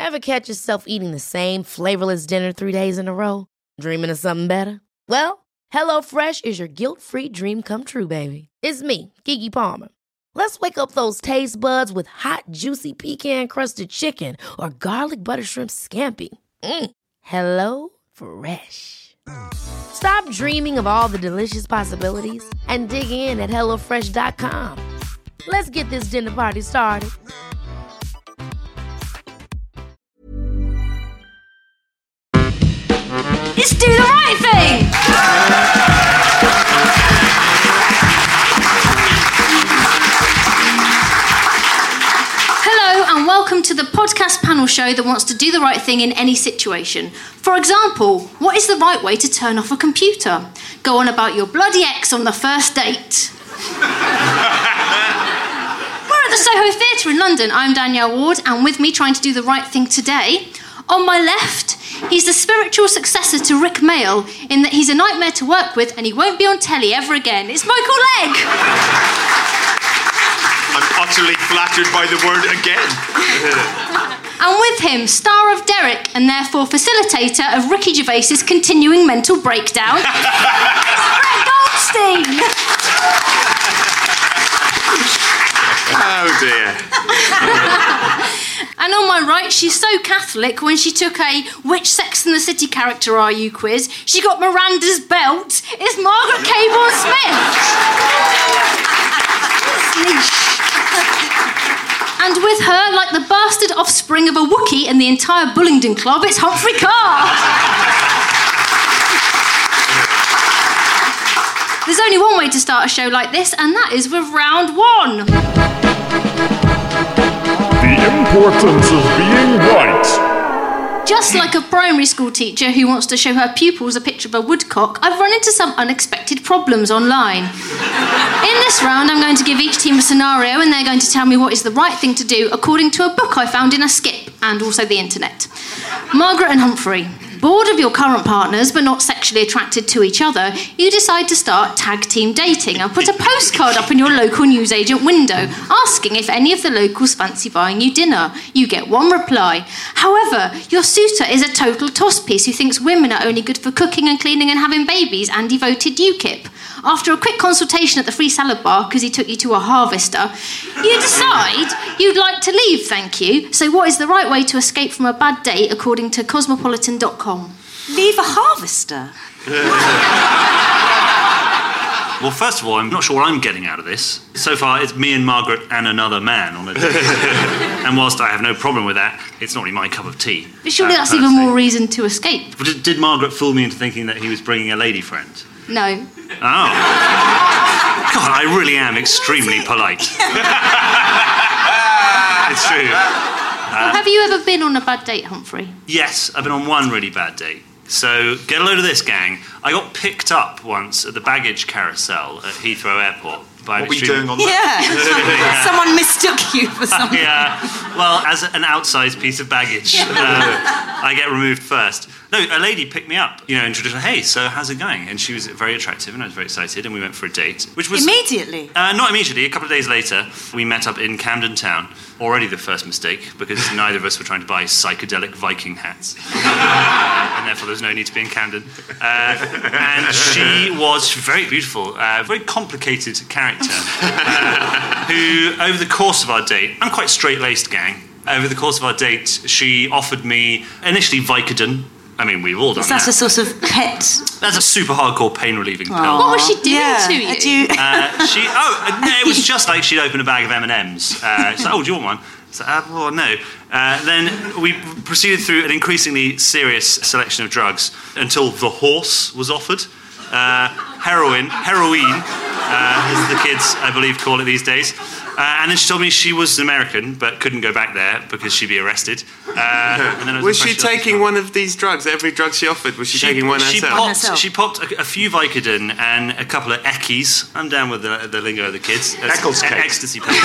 Ever catch yourself eating the same flavorless dinner 3 days in a row? Dreaming of something better? Well, HelloFresh is your guilt-free dream come true, baby. It's me, Keke Palmer. Let's wake up those taste buds with hot, juicy pecan-crusted chicken or garlic butter shrimp scampi. Hello Fresh. Stop dreaming of all the delicious possibilities and dig in at HelloFresh.com. Let's get this dinner party started. It's Do the Right Thing! Hello and welcome to the podcast panel show that wants to do the right thing in any situation. For example, what is the right way to turn off a computer? Go on about your bloody ex on the first date. We're at the Soho Theatre in London. I'm Danielle Ward, and with me trying to do the right thing today, on my left, he's the spiritual successor to Rick Mayall in that he's a nightmare to work with and he won't be on telly ever again. It's Michael Legg. I'm utterly flattered by the word again. And with him, star of Derek and therefore facilitator of Ricky Gervais's continuing mental breakdown, it's Brett Goldstein. Oh dear. And on my right, she's so Catholic, when she took a which Sex and the City character are you quiz, she got Miranda's belt. It's Margaret Cabourn Smith. And with her, like the bastard offspring of a Wookiee and the entire Bullingdon Club, it's Humphrey Carr. There's only one way to start a show like this, and that is with round one. The importance of being right. Just like a primary school teacher who wants to show her pupils a picture of a woodcock, I've run into some unexpected problems online. In this round, I'm going to give each team a scenario and they're going to tell me what is the right thing to do according to a book I found in a skip and also the internet. Margaret and Humphrey. Bored of your current partners but not sexually attracted to each other, you decide to start tag team dating and put a postcard up in your local newsagent window asking if any of the locals fancy buying you dinner. You get one reply. However, your suitor is a total toss-piece who thinks women are only good for cooking and cleaning and having babies and devoted UKIP. After a quick consultation at the free salad bar because he took you to a harvester, you decide you'd like to leave, thank you. So what is the right way to escape from a bad date according to Cosmopolitan.com? Leave a harvester? Well, first of all, I'm not sure what I'm getting out of this. So far, it's me and Margaret and another man on a date. And whilst I have no problem with that, it's not really my cup of tea. But surely that's even more reason to escape. But did Margaret fool me into thinking that he was bringing a lady friend? No. Oh. God, I really am extremely polite. It's true. Well, have you ever been on a bad date, Humphrey? Yes, I've been on one really bad date. So, get a load of this, gang. I got picked up once at the baggage carousel at Heathrow Airport. What were you doing on that? Yeah. Someone mistook you for something. Yeah. Well, as an outsized piece of baggage, I get removed first. No, a lady picked me up, in traditional, hey, so how's it going? And she was very attractive and I was very excited and we went for a date. Which was Immediately? Not immediately. A couple of days later, we met up in Camden Town. Already the first mistake, because neither of us were trying to buy psychedelic Viking hats. And therefore there was no need to be in Camden. And she was very beautiful, very complicated character, who, over the course of our date, I'm quite straight-laced, gang. Over the course of our date, she offered me, initially Vicodin. I mean, we've all done that. Is that a sort of pet? That's a super hardcore pain-relieving pill. What was she doing to you? It was just like she'd open a bag of M&Ms. She's like, oh, do you want one? So, well, no. Then we proceeded through an increasingly serious selection of drugs until the horse was offered. Heroin, as the kids, I believe, call it these days. And then she told me she was an American, but couldn't go back there because she'd be arrested. And then was she taking one of these drugs? Every drug she offered, was she taking one herself? She popped a few Vicodin and a couple of Eckies. I'm down with the lingo of the kids. Eccles cakes. Ecstasy pills.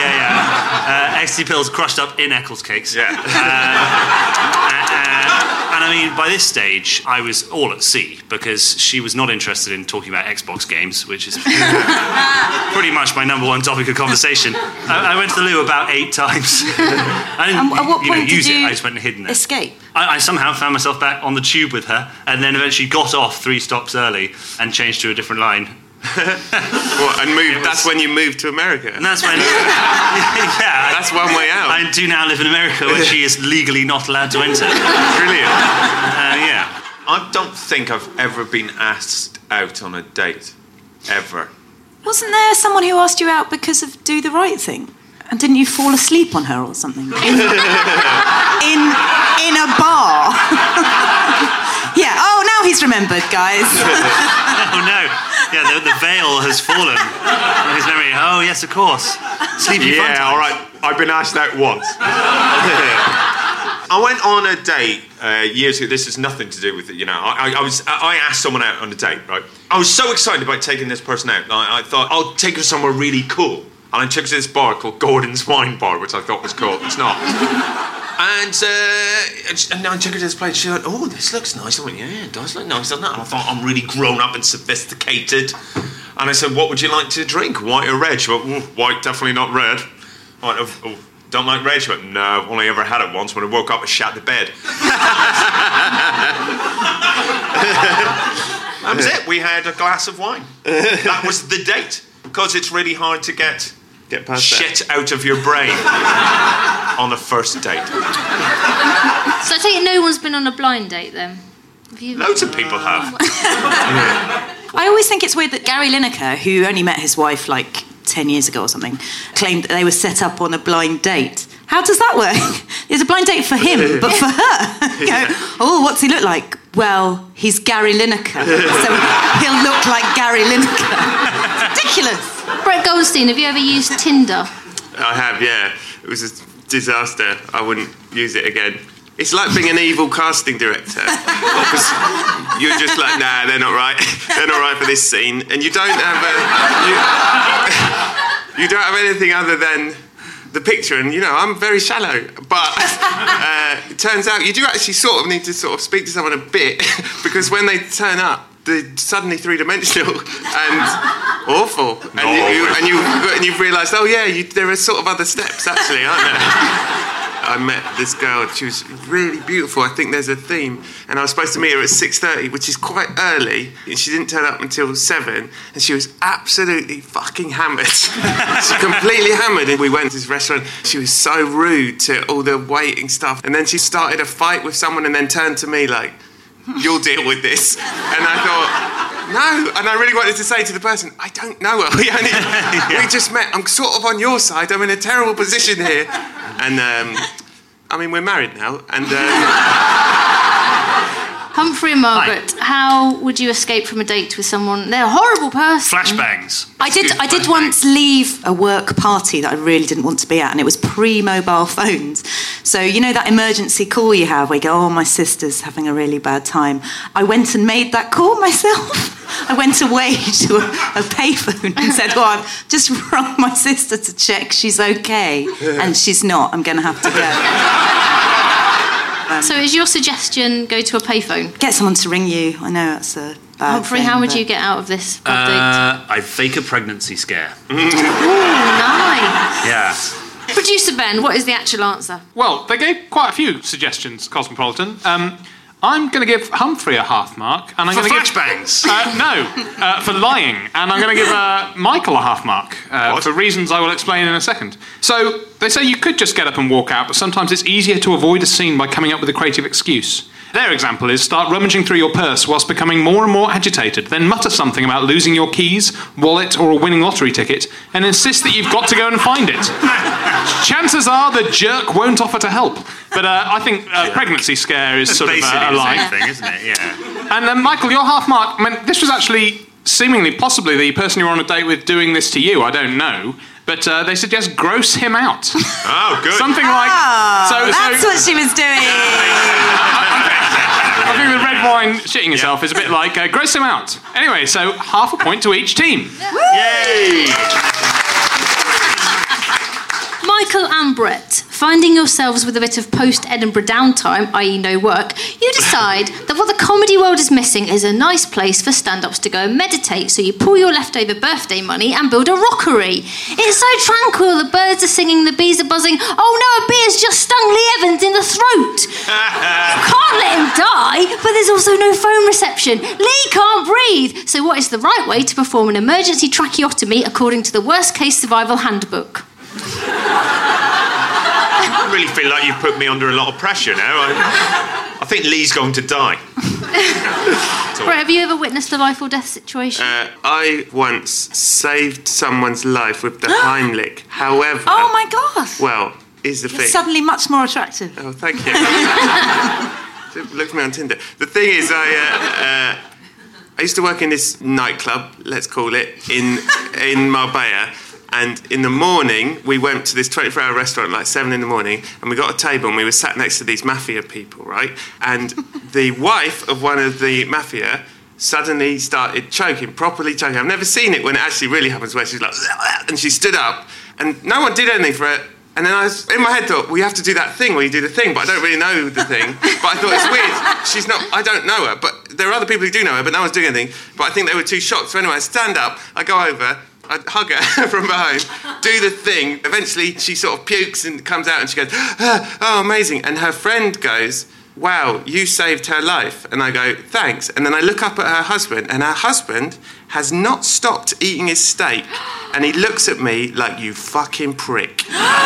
yeah. Ecstasy pills crushed up in Eccles cakes. Yeah. And I mean, by this stage, I was all at sea because she was not interested in talking about Xbox games, which is pretty much my number one topic of conversation. I went to the loo about 8 times. I didn't At what point use did it, you I just went and hid in there. escape? I somehow found myself back on the tube with her and then eventually got off 3 stops early and changed to a different line. That's when you moved to America. And that's when... yeah. That's one way out. I do now live in America where she is legally not allowed to enter. Brilliant. Yeah. I don't think I've ever been asked out on a date. Ever. Wasn't there someone who asked you out because of Do the Right Thing? And didn't you fall asleep on her or something? In a bar. Yeah, oh, now he's remembered, guys. Oh, no. Yeah, the veil has fallen from his memory. Oh, yes, of course. Sleepy fun times. All right. I've been asked out once. I went on a date years ago. This has nothing to do with it, I asked someone out on a date, right? I was so excited about taking this person out. I thought, I'll take her somewhere really cool. And I took her to this bar called Gordon's Wine Bar, which I thought was cool. It's not. And then I took her to this place. She went, "Oh, this looks nice." I went, "Yeah, it does look nice, doesn't it?" And I thought, I'm really grown up and sophisticated. And I said, "What would you like to drink, white or red?" She went, "White, definitely not red." I went, "Oh, don't like red?" She went, "No, I've only ever had it once when I woke up and shat the bed." That was it. We had a glass of wine. That was the date. Because it's really hard to get past shit out of your brain on a first date. So I take it no one's been on a blind date then? Have you? Loads of people have. I always think it's weird that Gary Lineker, who only met his wife like 10 years ago or something, claimed that they were set up on a blind date. How does that work? It's a blind date for him, but for her. Oh, what's he look like? Well, he's Gary Lineker, so he'll look like Gary Lineker. It's ridiculous. Brett Goldstein, have you ever used Tinder? I have, yeah. It was a disaster. I wouldn't use it again. It's like being an evil casting director. Because you're just like, nah, they're not right. They're not right for this scene. And you don't have you don't have anything other than the picture. And, I'm very shallow. But it turns out you do actually sort of need to sort of speak to someone a bit. Because when they turn up, they're suddenly 3-dimensional and awful. And you've realised, oh yeah, there are sort of other steps actually, aren't there? I met this girl, she was really beautiful. I think there's a theme. And I was supposed to meet her at 6:30, which is quite early. And she didn't turn up until 7. And she was absolutely fucking hammered. She completely hammered. And we went to this restaurant. She was so rude to all the waiting stuff. And then she started a fight with someone and then turned to me like, "You'll deal with this." And I thought, no. And I really wanted to say to the person, I don't know her. We just met. I'm sort of on your side. I'm in a terrible position here. And, we're married now. And Humphrey and Margaret, how would you escape from a date with someone? They're a horrible person. Flashbangs. I did once leave a work party that I really didn't want to be at, and it was pre-mobile phones. So, that emergency call you have where you go, "Oh, my sister's having a really bad time." I went and made that call myself. I went away to a payphone and said, "Oh, I've just rung my sister to check she's okay." And she's not. I'm going to have to go. So is your suggestion go to a payphone? Get someone to ring you. I know that's a bad Humphrey, thing, how would you get out of this bad date? I'd fake a pregnancy scare. Ooh, nice. Yeah. Producer Ben, what is the actual answer? Well, they gave quite a few suggestions, Cosmopolitan. I'm going to give Humphrey a half mark, and I'm going to give flashbangs. For lying, and I'm going to give Michael a half mark for reasons I will explain in a second. So they say you could just get up and walk out, but sometimes it's easier to avoid a scene by coming up with a creative excuse. Their example is start rummaging through your purse whilst becoming more and more agitated, then mutter something about losing your keys, wallet, or a winning lottery ticket, and insist that you've got to go and find it. Chances are the jerk won't offer to help. But I think pregnancy scare is sort of a lie. Basically the same thing, isn't it? Yeah. And then, Michael, your half mark, this was actually seemingly, possibly the person you were on a date with doing this to you, I don't know. But they suggest gross him out. Oh, good. Something like... That's what she was doing. I think the red wine shitting yourself is a bit like gross him out. Anyway, so half a point to each team. Yay! Michael and Brett, finding yourselves with a bit of post-Edinburgh downtime, i.e. no work, you decide that what the comedy world is missing is a nice place for stand-ups to go and meditate, so you pull your leftover birthday money and build a rockery. It's so tranquil, the birds are singing, the bees are buzzing. Oh no, a bee has just stung Lee Evans in the throat. You can't let him die, but there's also no phone reception. Lee can't breathe. So what is the right way to perform an emergency tracheotomy according to the worst case survival handbook? I really feel like you've put me under a lot of pressure now. I think Lee's going to die. Brett, have you ever witnessed a life or death situation? I once saved someone's life with the Heimlich. However... Oh my God! Well, here's the You're thing. suddenly much more attractive. Oh, thank you. Look for me on Tinder. The thing is, I used to work in this nightclub, let's call it, in Marbella. And in the morning, we went to this 24-hour restaurant, like 7 in the morning, and we got a table and we were sat next to these mafia people, right? And the wife of one of the mafia suddenly started choking, properly choking. I've never seen it when it actually really happens, where she's like, and she stood up, and no one did anything for it. And then I was, in my head, thought, well, you have to do that thing where you do the thing, but I don't really know the thing. But I thought, it's weird. She's not, I don't know her, but there are other people who do know her, but no one's doing anything. But I think they were too shocked. So anyway, I stand up, I go over, I hug her from behind, do the thing. Eventually, she sort of pukes and comes out and she goes, oh, amazing. And her friend goes, wow, you saved her life. And I go, thanks. And then I look up at her husband, and her husband has not stopped eating his steak. And he looks at me like, you fucking prick.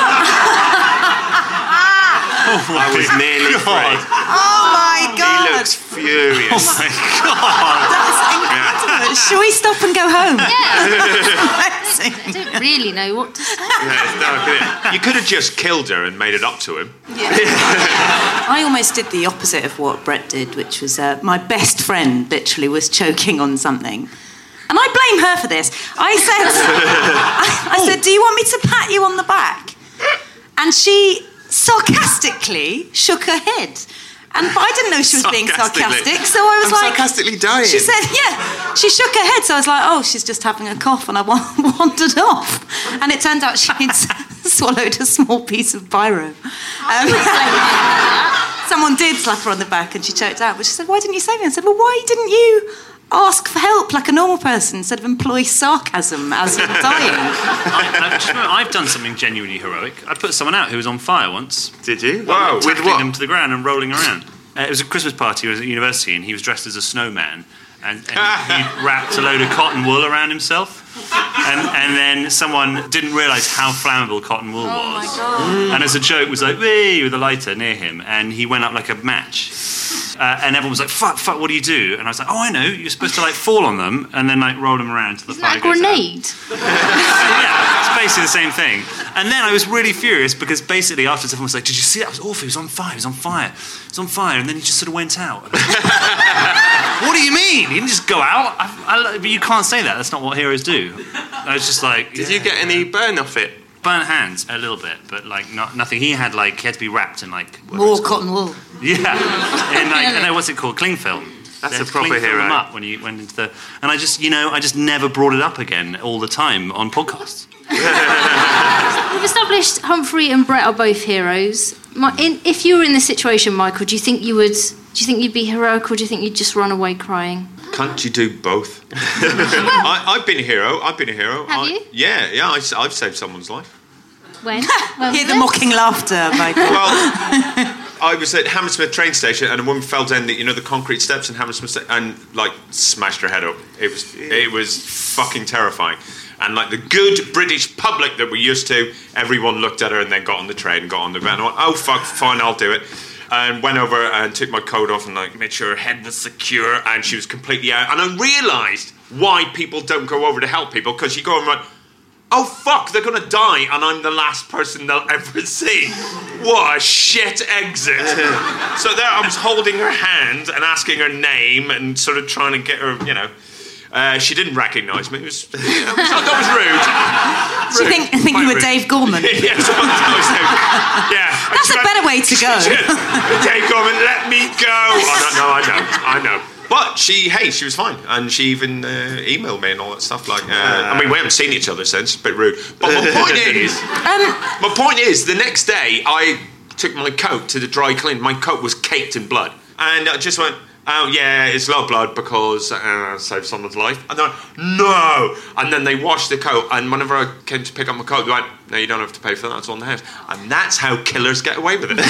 I was nearly free. Oh my God! He looks furious. Oh my God! That's incredible. Shall we stop and go home? Yeah. I don't really know what to say. You could have just killed her and made it up to him. Yeah. I almost did the opposite of what Brett did, which was my best friend literally was choking on something. And I blame her for this. I said, do you want me to pat you on the back? And she sarcastically shook her head. But I didn't know she was being sarcastic, so I was like... sarcastically dying. She said, yeah. She shook her head, so I was like, oh, she's just having a cough, and I wandered off. And it turned out she'd swallowed a small piece of biro. Someone did slap her on the back, and she choked out, but she said, why didn't you save me? I said, well, why didn't you ask for help like a normal person instead of employ sarcasm as you're dying? I've done something genuinely heroic. I put someone out who was on fire once. Did you? Wow. With Tackling what? him to the ground and rolling around. It was a Christmas party. I was at university, and he was dressed as a snowman, and he wrapped a load of cotton wool around himself. And then someone didn't realise how flammable cotton wool was. Oh my God. And as a joke was like, wee, with a lighter near him, and he went up like a match. And everyone was like, fuck, what do you do? And I was like, oh, I know, you're supposed to like fall on them and then like roll them around till the fire goes out. Isn't that a grenade? Yeah, it's basically the same thing. And then I was really furious because basically after everyone was like, did you see that? It was awful, he was on fire, It was on fire, and then he just sort of went out. What do you mean? He didn't just go out? But you can't say that, that's not what heroes do. I was just like... Did you get any burn off it? Burnt hands, a little bit, but like nothing. He had to be wrapped in like... More cotton wool. Yeah. In like, I don't know, what's it called? Cling film. That's a proper hero. Them up when you went into the... And I just never brought it up again all the time on podcasts. We've established Humphrey and Brett are both heroes. If you were in this situation, Michael, do you think you'd be heroic, or do you think you'd just run away crying? Can't you do both? I've been a hero. Have you? Yeah. I've saved someone's life. When? Hear the mocking laughter, Michael. Well, I was at Hammersmith train station, and a woman fell down the concrete steps in Hammersmith, and like smashed her head up. It was fucking terrifying. And like the good British public that we're used to, everyone looked at her and then got on the train and got on the van. I went, oh fuck, fine, I'll do it. And went over and took my coat off and like made sure her head was secure, and she was completely out. And I realised why people don't go over to help people, because you go and run, oh fuck, they're gonna die and I'm the last person they'll ever see. What a shit exit. So there I was holding her hand and asking her name and sort of trying to get her, she didn't recognise me. That was rude. Do you think you were Dave Gorman? Yeah. That's a better way to go. Dave Gorman, let me go. Oh, no, I know. But she was fine, and she even emailed me and all that stuff. Like, I mean, we haven't seen each other since. A bit rude. But my point is, the next day I took my coat to the dry clean. My coat was caked in blood, and I just went, "Oh yeah, it's a lot of blood because saved someone's life." And they're like, "No!" And then they washed the coat, and whenever I came to pick up my coat, they went, "No, you don't have to pay for that. It's on the house." And that's how killers get away with it.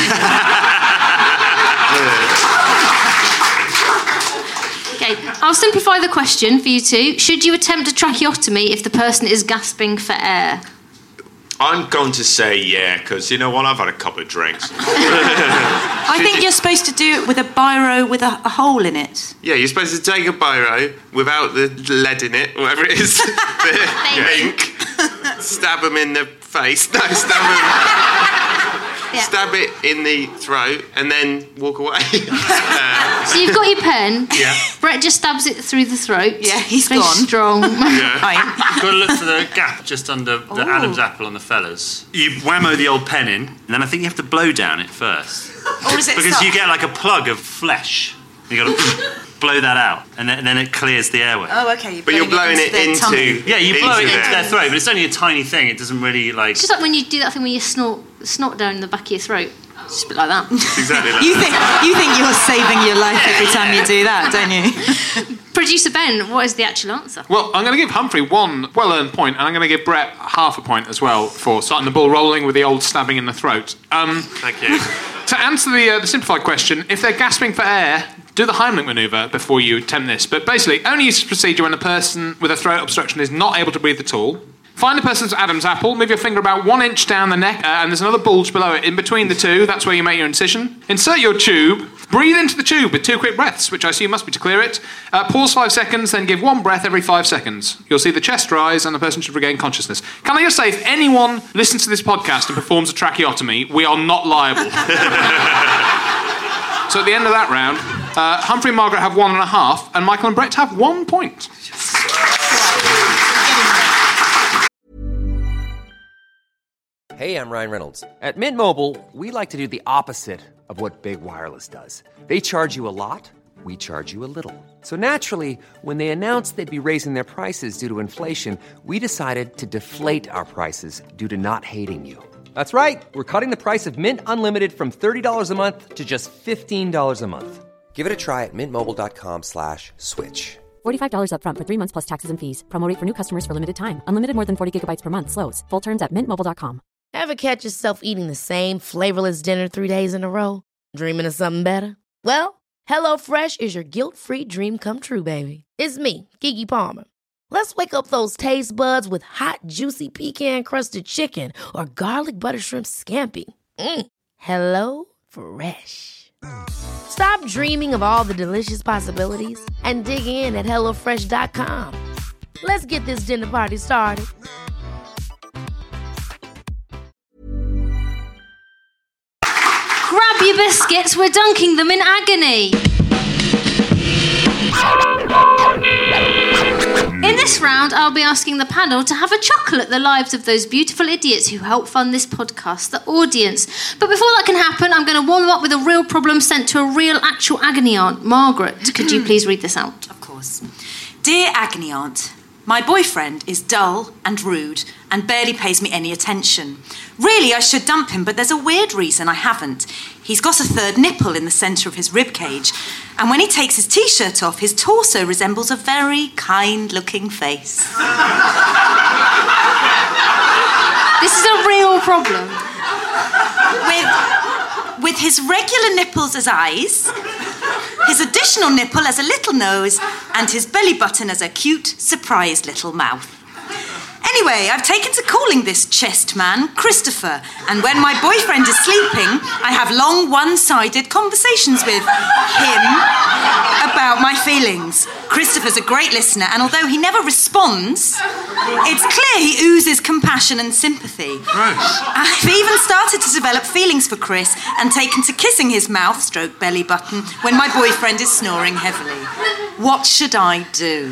Okay, I'll simplify the question for you two. Should you attempt a tracheotomy if the person is gasping for air? I'm going to say yeah, because you know what? I've had a couple of drinks. I think you're supposed to do it with a biro with a hole in it. Yeah, you're supposed to take a biro without the lead in it, whatever it is, the ink, stab them in the face, stab it in the throat, and then walk away. So you've got your pen. Yeah. Brett just stabs it through the throat. Yeah, he's very gone. strong. Yeah. Right. You've got to look for the gap just under the Adam's apple on the fellas. You whammo the old pen in, and then I think you have to blow down it first. Or is it Because you get like a plug of flesh. You got to blow that out, and then it clears the airway. Oh, okay. But you're blowing it into... Yeah, you blow it into into their throat, but it's only a tiny thing. It doesn't really, like... It's just like when you do that thing where you snort down in the back of your throat. Just a bit like that. Exactly like You that. think you're saving your life every time you do that, don't you? Producer Ben, what is the actual answer? Well, I'm going to give Humphrey one well-earned point, and I'm going to give Brett half a point as well for starting the ball rolling with the old stabbing in the throat. Thank you. To answer the simplified question, if they're gasping for air, do the Heimlich manoeuvre before you attempt this. But basically, only use this procedure when a person with a throat obstruction is not able to breathe at all. Find a person's Adam's apple, move your finger about 1 inch down the neck, and there's another bulge below it. In between the two, that's where you make your incision. Insert your tube, breathe into the tube with 2 quick breaths, which I assume must be to clear it. Pause 5 seconds, then give 1 breath every 5 seconds. You'll see the chest rise and the person should regain consciousness. Can I just say, if anyone listens to this podcast and performs a tracheotomy, we are not liable. So at the end of that round, Humphrey and Margaret have 1.5, and Michael and Brett have 1 point. Hey, I'm Ryan Reynolds. At Mint Mobile, we like to do the opposite of what Big Wireless does. They charge you a lot, we charge you a little. So naturally, when they announced they'd be raising their prices due to inflation, we decided to deflate our prices due to not hating you. That's right. We're cutting the price of Mint Unlimited from $30 a month to just $15 a month. Give it a try at mintmobile.com/switch. $45 up front for 3 months plus taxes and fees. Promo rate for new customers for limited time. Unlimited more than 40 gigabytes per month. Slows full terms at mintmobile.com. Ever catch yourself eating the same flavorless dinner 3 days in a row? Dreaming of something better? Well, HelloFresh is your guilt-free dream come true, baby. It's me, Keke Palmer. Let's wake up those taste buds with hot, juicy pecan-crusted chicken or garlic butter shrimp scampi. Hello Fresh. Stop dreaming of all the delicious possibilities and dig in at HelloFresh.com. Let's get this dinner party started. Grab your biscuits, we're dunking them in agony. In this round, I'll be asking the panel to have a chuckle at the lives of those beautiful idiots who help fund this podcast, the audience. But before that can happen, I'm going to warm them up with a real problem sent to a real actual agony aunt. Margaret, could you please read this out? Of course. Dear agony aunt, my boyfriend is dull and rude and barely pays me any attention. Really, I should dump him, but there's a weird reason I haven't. He's got a 3rd nipple in the centre of his rib cage, and when he takes his T-shirt off, his torso resembles a very kind-looking face. This is a real problem. With his regular nipples as eyes, his additional nipple as a little nose, and his belly button as a cute, surprised little mouth. Anyway, I've taken to calling this chest man Christopher, and when my boyfriend is sleeping, I have long, one-sided conversations with him about my feelings. Christopher's a great listener, and although he never responds, it's clear he oozes compassion and sympathy. Gross. I've even started to develop feelings for Chris and taken to kissing his mouth, stroke belly button, when my boyfriend is snoring heavily. What should I do?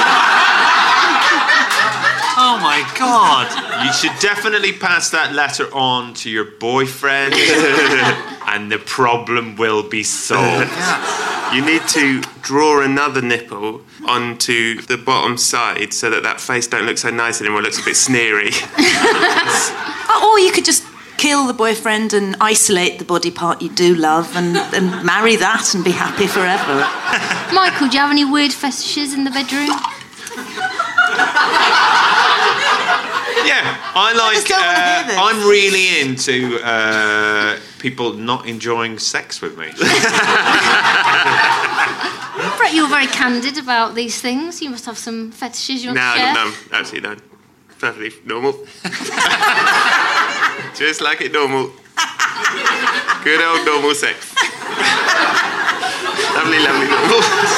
Oh my God. You should definitely pass that letter on to your boyfriend and the problem will be solved. You need to draw another nipple onto the bottom side so that face don't look so nice anymore. It looks a bit sneery. Or you could just kill the boyfriend and isolate the body part you do love and marry that and be happy forever. Michael, do you have any weird fetishes in the bedroom? Yeah, I like. I'm really into people not enjoying sex with me. Brett, you're very candid about these things. You must have some fetishes you want to share. No, absolutely none. Perfectly normal. Just like it normal. Good old normal sex. Lovely, lovely normal.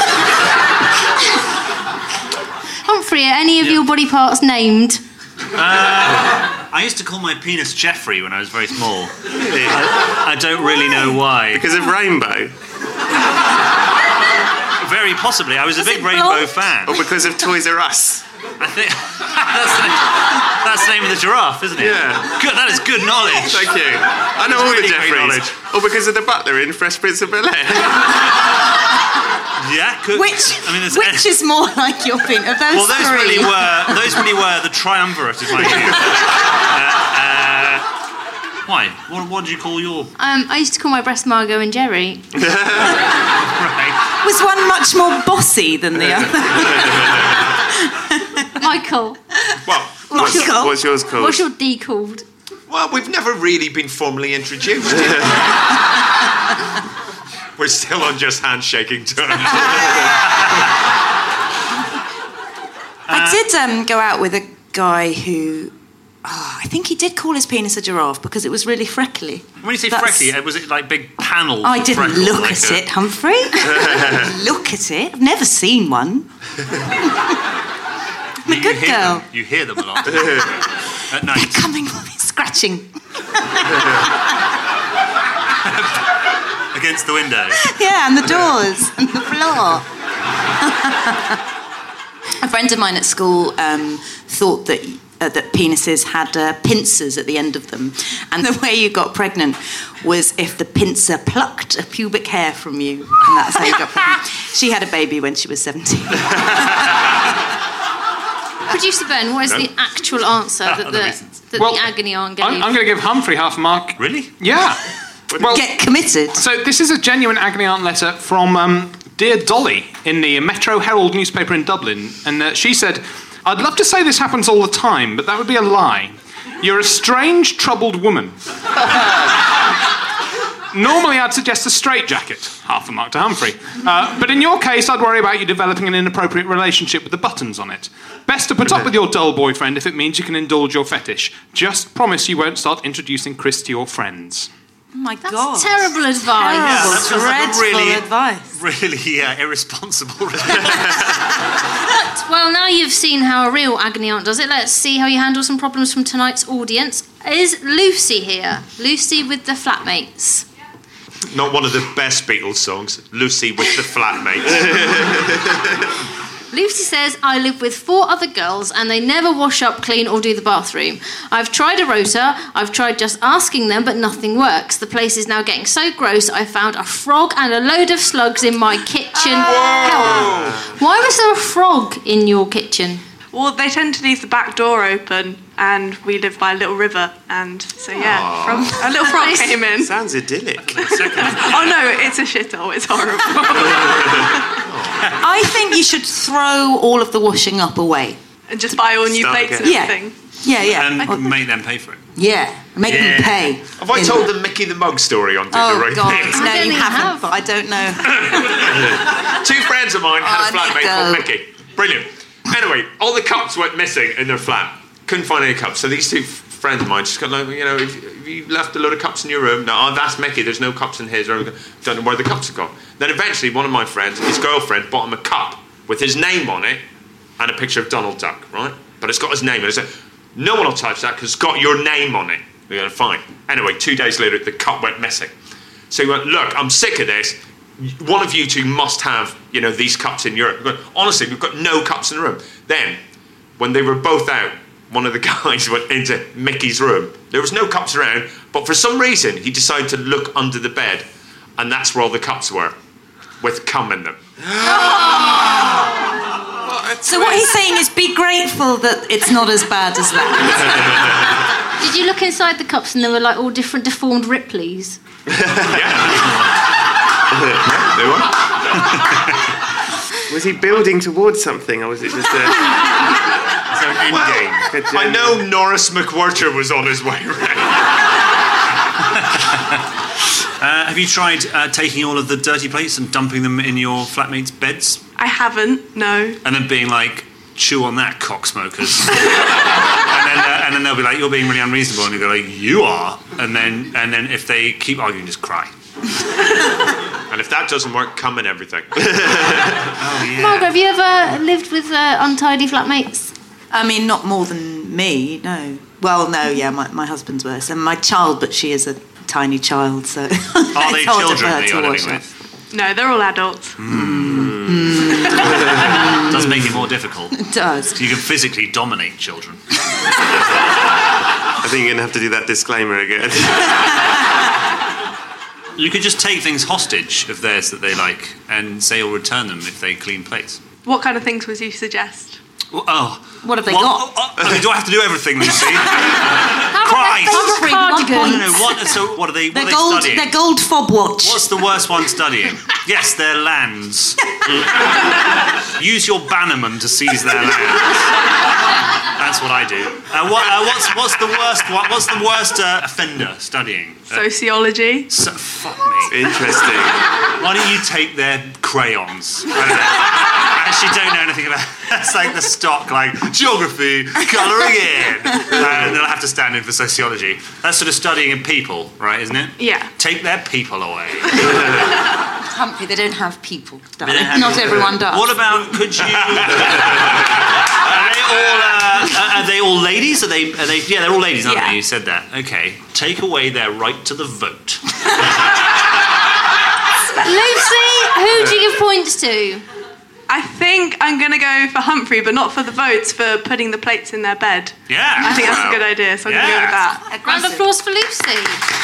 Humphrey, are any of your body parts named? I used to call my penis Jeffrey when I was very small. I don't really know why. Because of Rainbow? Very possibly. I was a big Rainbow fan. Or because of Toys R Us? I think that's the name of the giraffe, isn't it? Yeah. Good. That is good knowledge. Thank you. I know all really the Jeffreys. Or because of the butler in Fresh Prince of Bel-Air. Yeah. Which is more like your penis? Of those those three? really were the triumvirate of my youth. Why? What did you call your? I used to call my breast Margot and Jerry. Right. Was one much more bossy than the other? Michael. What's yours called? What's your D called? Well, we've never really been formally introduced. We're still on just handshaking terms. I did go out with a guy who... I think he did call his penis a giraffe because it was really freckly. When you say freckly, was it like big panels? I didn't freckles, look like at it, Humphrey. Look at it. I've never seen one. I'm a good girl. You hear them a lot. At night. They're coming for me, scratching. Against the window. Yeah, and the doors and the floor. A friend of mine at school thought that penises had pincers at the end of them, and the way you got pregnant was if the pincer plucked a pubic hair from you, and that's how you got pregnant. She had a baby when she was 17. Producer Ben, what is the actual answer that the agony aunt gave? I'm going to give Humphrey half a mark. Really? Yeah. Well, get committed. So this is a genuine agony aunt letter from Dear Dolly in the Metro Herald newspaper in Dublin, and she said, "I'd love to say this happens all the time, but that would be a lie. You're a strange, troubled woman. Normally I'd suggest a straitjacket," half a mark to Humphrey. "But in your case, I'd worry about you developing an inappropriate relationship with the buttons on it. Best to put up with your dull boyfriend if it means you can indulge your fetish. Just promise you won't start introducing Chris to your friends." Oh my God. That's terrible advice. Yeah, that sounds like a really, advice. really irresponsible response. But, well, now you've seen how a real agony aunt does it, let's see how you handle some problems from tonight's audience. Is Lucy here? Lucy with the Flatmates. Not one of the best Beatles songs, Lucy with the Flatmates. Lucy says, "I live with 4 other girls and they never wash up, clean or do the bathroom. I've tried a rota, I've tried just asking them, but nothing works. The place is now getting so gross I found a frog and a load of slugs in my kitchen. Help. Why was there a frog in your kitchen?" Well, they tend to leave the back door open, and we live by a little river, and so yeah, a little frog came in. Sounds idyllic. Oh no, it's a shithole. It's horrible. I think you should throw all of the washing up away And just buy all new plates and everything. Yeah. And make them pay for it. Yeah, make them pay. Have I told the Mickey the Mug story on Dinner Right? God, no, you haven't, but I don't know. 2 friends of mine had a flatmate called Mickey. Brilliant. Anyway, all the cups went missing in their flat. Couldn't find any cups. So these 2 friends of mine just got like, if you left a load of cups in your room, no, I've asked Mickey, there's no cups in his room. Don't know where the cups have gone. Then eventually one of my friends, his girlfriend, bought him a cup with his name on it and a picture of Donald Duck, right? But it's got his name on it. He said, "No one will touch that because it's got your name on it." We went, "Fine." Anyway, 2 days later, the cup went missing. So he went, "Look, I'm sick of this. One of you 2 must have, these cups in your room." Honestly, we've got no cups in the room. Then, when they were both out, one of the guys went into Mickey's room. There was no cups around, but for some reason, he decided to look under the bed, and that's where all the cups were. with cum in them. So what he's saying is be grateful that it's not as bad as that. Did you look inside the cups and there were like all different deformed Ripleys? They were. Was he building towards something, or was it just an end game? I know Norris McWhirter was on his way round. Have you tried taking all of the dirty plates and dumping them in your flatmates' beds? I haven't, no. And then being like, chew on that, cocksmokers. and then they'll be like, you're being really unreasonable. And you go like, you are. And then if they keep arguing, just cry. And if that doesn't work, cum in everything. Oh, yeah. Margaret, have you ever lived with untidy flatmates? I mean, not more than me, no. Well, no, yeah, my husband's worse. And my child, but she is a tiny child, so... Are they children that you're living with? No, they're all adults. Does make it more difficult. It does. You can physically dominate children. I think you're going to have to do that disclaimer again. You could just take things hostage of theirs that they like and say you'll return them if they clean plates. What kind of things would you suggest? What have they got? I mean, do I have to do everything, Lucy? Christ! So what are they gold, studying? Their gold fob watch. What's the worst one studying? Yes, their lands. Use your bannerman to seize their lands. That's what I do. What's the worst? What's the worst offender studying? Sociology. Fuck me. Interesting. Why don't you take their crayons? I actually don't know anything about. That's like the stock, like geography, colouring in, and they'll have to stand in for sociology. That's sort of studying in people, right? Isn't it? Yeah. Take their people away. Humphrey, they don't have people. Not everyone does. What about? Could you? Are they all ladies? Are they? Yeah, they're all ladies, aren't they? You said that. Okay. Take away their right to the vote. Lucy, who do you give points to? I think I'm going to go for Humphrey, but not for the votes, for putting the plates in their bed. Yeah. I think that's a good idea, so I'm going to go with that. A round of applause for Lucy.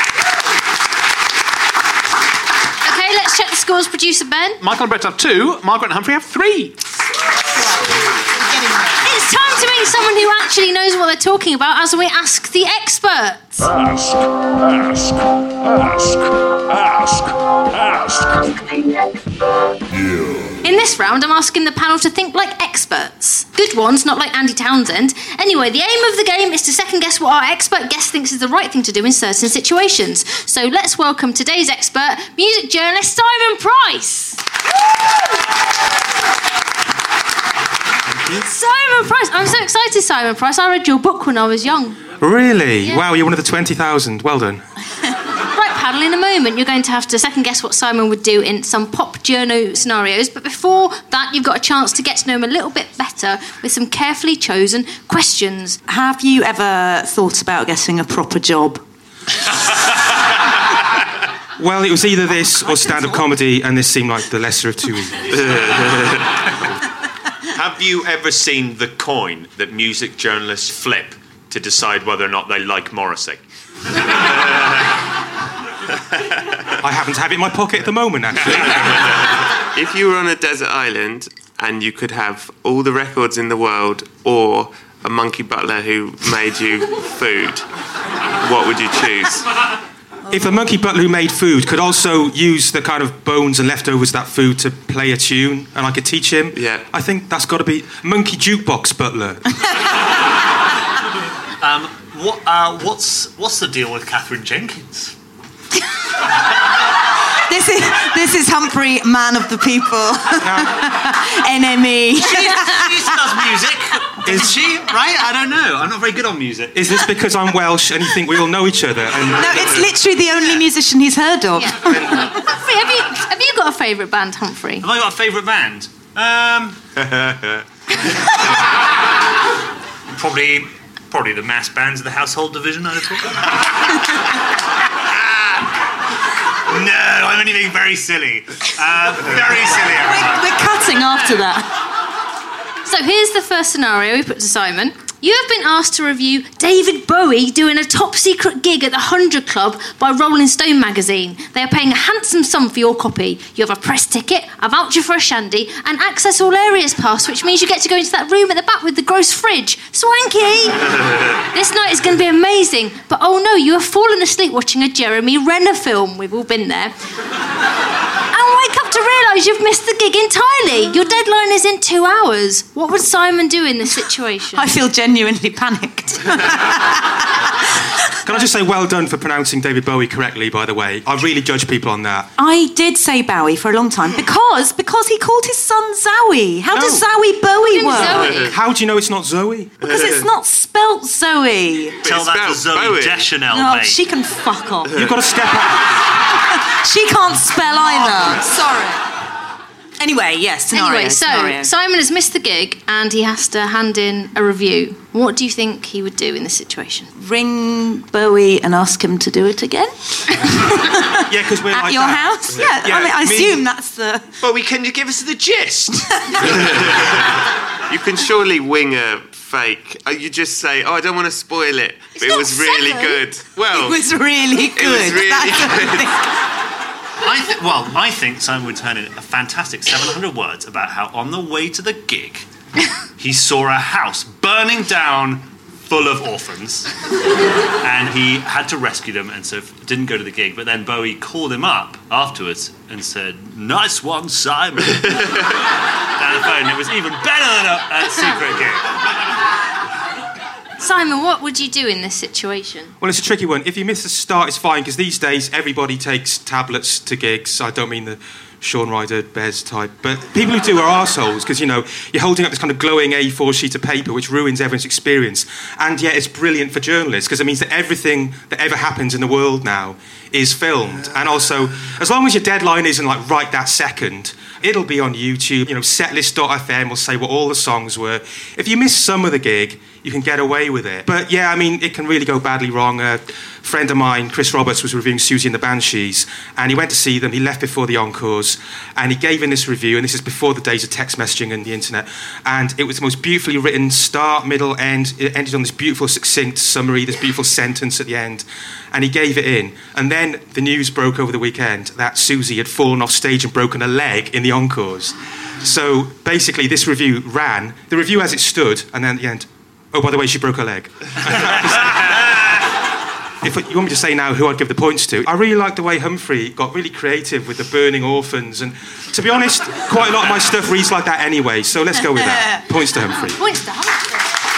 Okay, let's check the scores, producer Ben. Michael and Brett have 2, Margaret and Humphrey have 3. It's time to meet someone who actually knows what they're talking about as we ask the experts. Ask you. In this round, I'm asking the panel to think like experts. Good ones, not like Andy Townsend. Anyway, the aim of the game is to second-guess what our expert guest thinks is the right thing to do in certain situations. So let's welcome today's expert, music journalist Simon Price. Simon Price. I'm so excited, Simon Price. I read your book when I was young. Really? Yeah. Wow, you're one of the 20,000. Well done. Right, panel, in a moment you're going to have to second guess what Simon would do in some pop journo scenarios, but before that you've got a chance to get to know him a little bit better with some carefully chosen questions. Have you ever thought about getting a proper job? Well, it was either this or stand-up comedy, and this seemed like the lesser of two evils. Have you ever seen the coin that music journalists flip to decide whether or not they like Morrissey? I happen to have it in my pocket at the moment, actually. If you were on a desert island and you could have all the records in the world or a monkey butler who made you food, what would you choose? If the monkey butler who made food could also use the kind of bones and leftovers of that food to play a tune, and I could teach him, I think that's got to be monkey jukebox butler. What's the deal with Catherine Jenkins? This is Humphrey, man of the people. NME. She does music, isn't she? Right? I don't know. I'm not very good on music. Is this because I'm Welsh and you think we all know each other? No, it's literally the only musician he's heard of. Yeah. Humphrey, have you got a favourite band, Humphrey? Have I got a favourite band? Probably the mass bands of the household division, I'd have thought. No, I'm only being very silly. Very silly. We're cutting after that. So here's the first scenario we put to Simon. You have been asked to review David Bowie doing a top-secret gig at the 100 Club by Rolling Stone magazine. They are paying a handsome sum for your copy. You have a press ticket, a voucher for a shandy, and access all areas pass, which means you get to go into that room at the back with the gross fridge. Swanky! This night is going to be amazing, but oh no, you have fallen asleep watching a Jeremy Renner film. We've all been there. And wake up to realise you've missed the gig entirely. Your deadline is in 2 hours. What would Simon do in this situation? I feel genuinely panicked. Can I just say well done for pronouncing David Bowie correctly, by the way. I really judge people on that. I did say Bowie for a long time because he called his son Zowie. How does Zowie Bowie work? Zoe. How do you know it's not Zoe? Because it's not spelt Zoe. Tell that to Zoe Bowie. Deschanel, No, mate. she can fuck off. You've got to step out. She can't spell either. Sorry. Anyway, yes, scenario. Anyway, so Simon has missed the gig and he has to hand in a review. What do you think he would do in this situation? Ring Bowie and ask him to do it again? Yeah, because we're At like your that. house? Yeah, I mean, I assume that's the... Bowie, can you give us the gist? You can surely wing a fake. You just say, "Oh, I don't want to spoil it, but it was really good." Well, It was really good. It was really That's what I good. think. I think Simon would turn in a fantastic 700 words about how on the way to the gig, he saw a house burning down full of orphans, and he had to rescue them, and so didn't go to the gig. But then Bowie called him up afterwards and said, "Nice one, Simon." Down the phone. It was even better than a secret gig. Simon, what would you do in this situation? Well, it's a tricky one. If you miss the start, it's fine, because these days everybody takes tablets to gigs. I don't mean the Sean Ryder, Bez type. But people who do are arseholes, because, you know, you're holding up this kind of glowing A4 sheet of paper, which ruins everyone's experience. And yet it's brilliant for journalists, because it means that everything that ever happens in the world now is filmed. And also, as long as your deadline isn't, like, right that second, it'll be on YouTube. You know, setlist.fm will say what all the songs were. If you miss some of the gig, you can get away with it. But yeah, I mean, it can really go badly wrong. A friend of mine, Chris Roberts, was reviewing Susie and the Banshees, and he went to see them. He left before the encores, and he gave in this review, and this is before the days of text messaging and the internet, and it was the most beautifully written start, middle, end. It ended on this beautiful, succinct summary, this beautiful sentence at the end, and he gave it in. And then the news broke over the weekend that Susie had fallen off stage and broken a leg in the encores. So basically, this review ran, the review as it stood, and then at the end, oh, by the way, she broke her leg. If you want me to say now who I'd give the points to, I really like the way Humphrey got really creative with the burning orphans. And to be honest, quite a lot of my stuff reads like that anyway, so let's go with that. Points to Humphrey. Points to Humphrey.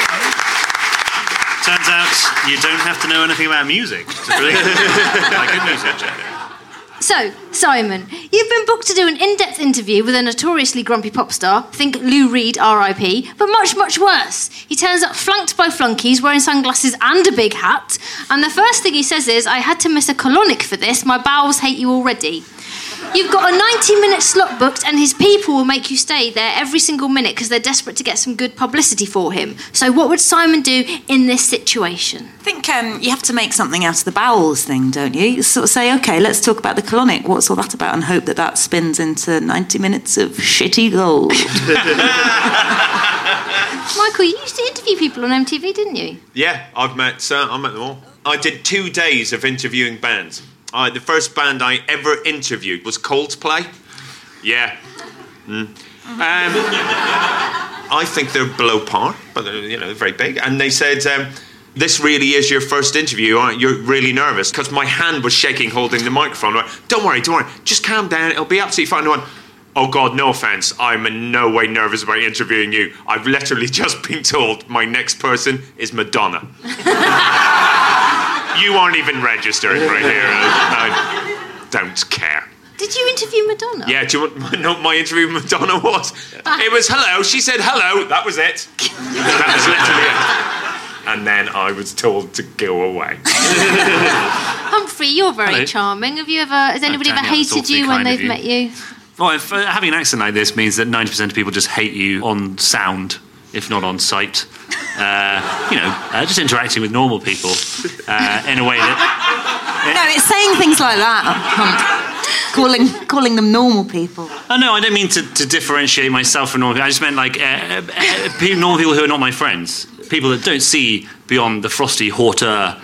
Turns out you don't have to know anything about music. It's brilliant. Like good music, Jack. So, Simon, you've been booked to do an in-depth interview with a notoriously grumpy pop star, think Lou Reed, R.I.P., but much, much worse. He turns up flanked by flunkies, wearing sunglasses and a big hat, and the first thing he says is, "I had to miss a colonic for this, my bowels hate you already." You've got a 90-minute slot booked, and his people will make you stay there every single minute because they're desperate to get some good publicity for him. So what would Simon do in this situation? I think you have to make something out of the bowels thing, don't you? You sort of say, OK, let's talk about the colonic. What's all that about? And hope that that spins into 90 minutes of shitty gold. Michael, you used to interview people on MTV, didn't you? Yeah, I met them all. I did 2 days of interviewing bands. The first band I ever interviewed was Coldplay. Yeah. I think they're below par, but they're very big. And they said, "This really is your first interview, aren't you? You're really nervous," because my hand was shaking holding the microphone. I went, don't worry, just calm down. It'll be absolutely fine. I went, "Oh God, no offence. I'm in no way nervous about interviewing you. I've literally just been told my next person is Madonna." You aren't even registering right here. I don't care. Did you interview Madonna? Yeah, do you want to know what my interview with Madonna was? It was hello. She said hello. That was it. That was literally it. And then I was told to go away. Humphrey, you're very charming. Has anybody ever hated you when they've met you? Well, having an accent like this means that 90% of people just hate you on sound, if not on sight. Just interacting with normal people in a way that... No, it's saying things like that. Calling them normal people. Oh, no, I don't mean to differentiate myself from normal people. I just meant, normal people who are not my friends. people that don't see beyond the frosty hauteur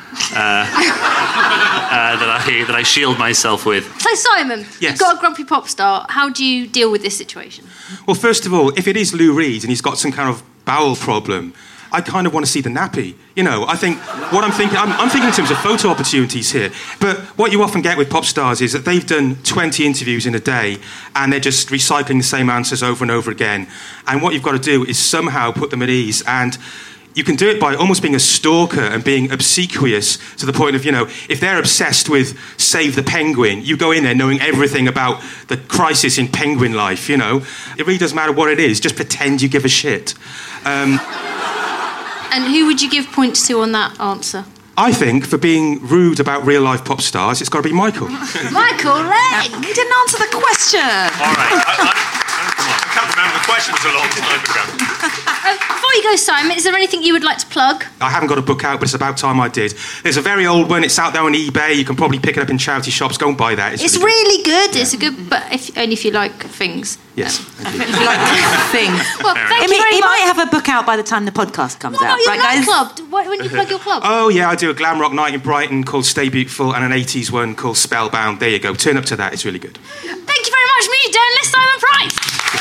that I shield myself with. So, Simon, Yes. you've got a grumpy pop star. How do you deal with this situation? Well, first of all, if it is Lou Reed and he's got some kind of bowel problem, I kind of want to see the nappy. You know, I think what I'm thinking in terms of photo opportunities here. But what you often get with pop stars is that they've done 20 interviews in a day and they're just recycling the same answers over and over again. And what you've got to do is somehow put them at ease. And you can do it by almost being a stalker and being obsequious to the point of, you know, if they're obsessed with Save the Penguin, you go in there knowing everything about the crisis in penguin life, you know. It really doesn't matter what it is, just pretend you give a shit. And who would you give points to on that answer? I think for being rude about real-life pop stars, it's got to be Michael. Michael Legg! You didn't answer the question. All right. I can't remember the question. It was a long time ago. Before you go, Simon, is there anything you would like to plug? I haven't got a book out, but it's about time I did. There's a very old one. It's out there on eBay. You can probably pick it up in charity shops. Go and buy that. It's really good. It's a good, but only if you like things. Yes. If you like thing. Well, thank you very He much. might have a book out by the time the podcast comes What out. about your Right, guys? nightclub? When you plug your club? Oh, yeah, I do a glam rock night in Brighton called Stay Beautiful and an 80s one called Spellbound. There you go. Turn up to that. It's really good. Thank you very much, music journalist Simon Price.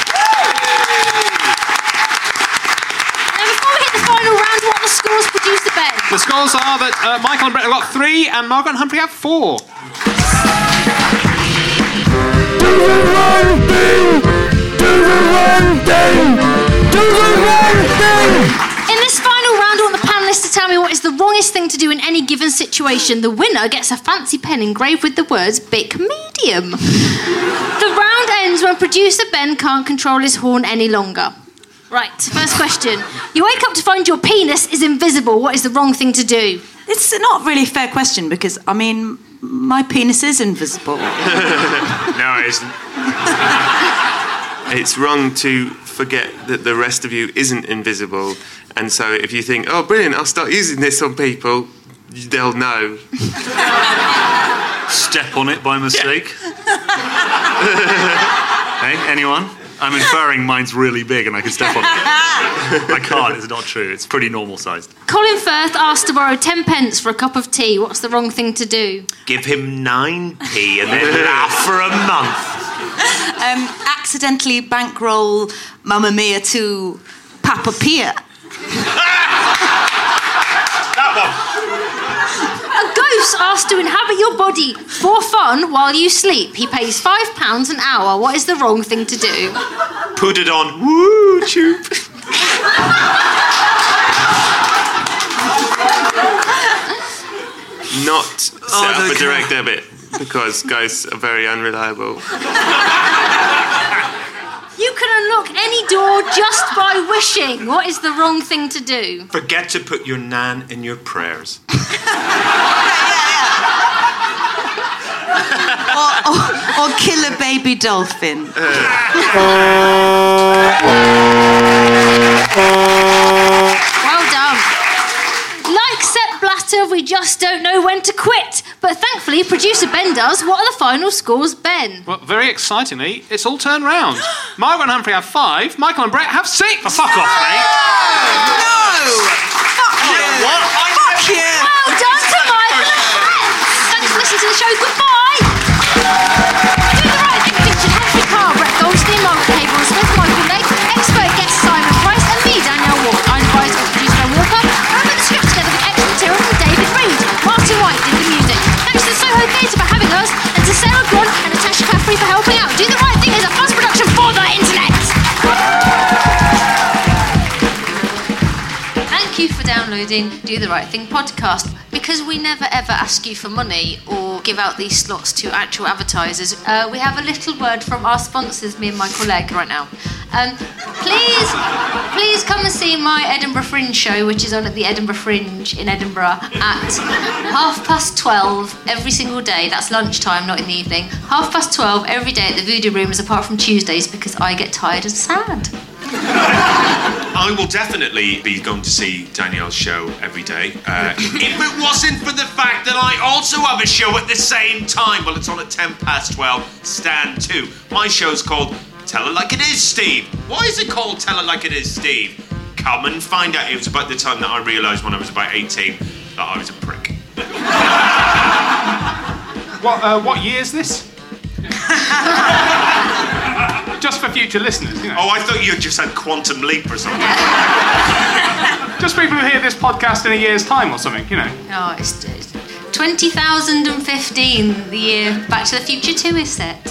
Now, before we hit the final round, what are the scores, producer Ben? The scores are that Michael and Brett have got 3 and Margaret and Humphrey have 4. In this final round, I want the panellists to tell me what is the wrongest thing to do in any given situation. The winner gets a fancy pen engraved with the words Bic Medium. The round ends when producer Ben can't control his horn any longer. Right, first question. You wake up to find your penis is invisible. What is the wrong thing to do? It's not really a fair question because, I mean, my penis is invisible. No, it isn't. It's wrong to forget that the rest of you isn't invisible. And so if you think, oh, brilliant, I'll start using this on people, they'll know. Step on it by mistake. Hey, anyone? I'm inferring mine's really big and I can step on it. I can't, it's not true. It's pretty normal sized. Colin Firth asked to borrow 10 pence for a cup of tea. What's the wrong thing to do? Give him 9p and then laugh for a month. Accidentally bankroll Mamma Mia to Papa Pia. That A ghost asked to inhabit your body for fun while you sleep. He pays £5 an hour. What is the wrong thing to do? Put it on YouTube. Not set up a direct debit because ghosts are very unreliable. You can unlock any door just by wishing. What is the wrong thing to do? Forget to put your nan in your prayers. or kill a baby dolphin. Well done. Like Sepp Blatter, we just don't know when to quit. But thankfully, producer Ben does. What are the final scores, Ben? Well, very excitingly, it's all turned round. Margaret and Humphrey have 5, Michael and Brett have 6. Oh, fuck off, mate. No! Fuck you! What? Fuck you! Well done to Michael and Brett. Thanks for listening to the show. Goodbye. Do the Right Thing featured Humphrey Carr, Brett Goldstein, Margaret Cable Smith, Michael Legg, expert guest Simon Price, and me, Danielle Ward. I'm advised by producer Ben Walker. I put the script together with extra material from David Reed. Martin White did the music. Thanks to the Soho Theatre for having us, and to Sarah Grant and Natasha Caffrey for helping out. Do the Right Thing is a fuzz production for the internet. Thank you for downloading Do the Right Thing podcast. Because we never ever ask you for money or give out these slots to actual advertisers, we have a little word from our sponsors, me and Michael Legg, right now. Please come and see my Edinburgh Fringe show, which is on at the Edinburgh Fringe in Edinburgh at 12:30 every single day. That's lunchtime, not in the evening. 12:30 every day at the Voodoo Rooms, apart from Tuesdays, because I get tired and sad. I will definitely be going to see Danielle's show every day. If it wasn't for the fact that I also have a show at the same time. Well, it's on at 12:10, stand 2. My show's called Tell It Like It Is, Steve. Why is it called Tell It Like It Is, Steve? come and find out. It was about the time that I realised when I was about 18 that I was a prick. What year is this? Just for future listeners, you know. Oh, I thought you had just had Quantum Leap or something. Just people who hear this podcast in a year's time or something, you know. Oh, it's 2015, the year Back to the Future 2 is set.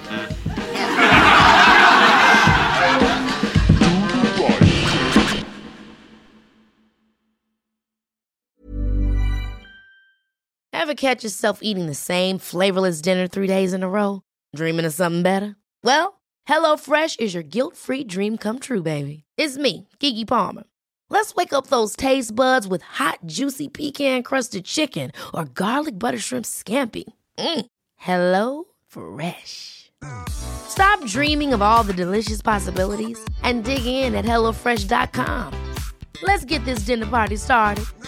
Ever catch yourself eating the same flavorless dinner 3 days in a row? Dreaming of something better? Well, HelloFresh is your guilt-free dream come true, baby. It's me, Keke Palmer. Let's wake up those taste buds with hot, juicy pecan-crusted chicken or garlic butter shrimp scampi. Hello Fresh. Stop dreaming of all the delicious possibilities and dig in at HelloFresh.com. Let's get this dinner party started.